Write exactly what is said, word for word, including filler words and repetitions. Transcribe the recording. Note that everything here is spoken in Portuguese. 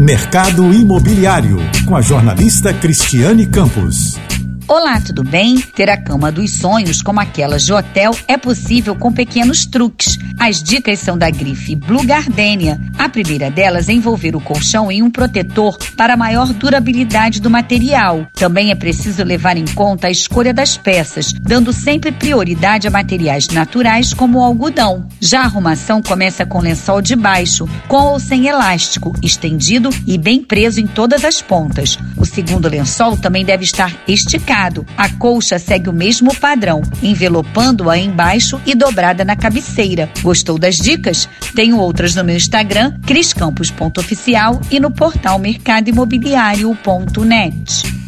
Mercado Imobiliário, com a jornalista Cristiane Campos. Olá, tudo bem? Ter a cama dos sonhos, como aquelas de hotel, é possível com pequenos truques. As dicas são da grife Blue Gardenia. A primeira delas é envolver o colchão em um protetor para maior durabilidade do material. Também é preciso levar em conta a escolha das peças, dando sempre prioridade a materiais naturais como o algodão. Já a arrumação começa com lençol de baixo, com ou sem elástico, estendido e bem preso em todas as pontas. O segundo lençol também deve estar esticado. A colcha segue o mesmo padrão, envelopando-a embaixo e dobrada na cabeceira. Gostou das dicas? Tenho outras no meu Instagram, cris campos ponto oficial, e no portal mercado imobiliário ponto net.